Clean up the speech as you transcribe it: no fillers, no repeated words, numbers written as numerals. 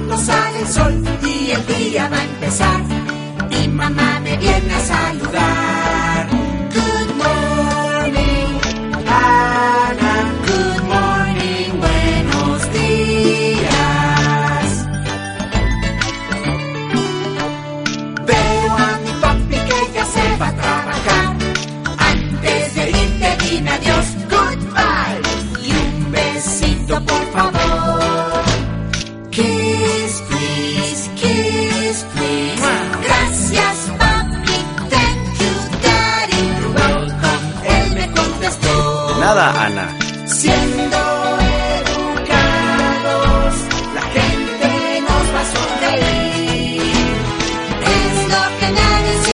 cuando sale el sol y el día va a empezar. Mi mamá me viene a saludar. Good morning, Ana. Good morning, buenos días. Veo a mi papi que ya se va a trabajar. Antes de irte dime adiós, goodbye. Y un besito por favor. Kiss, please, kiss, please. Gracias, papi, thank you, daddy. You're welcome, él me contestó. Nada, Ana. Siendo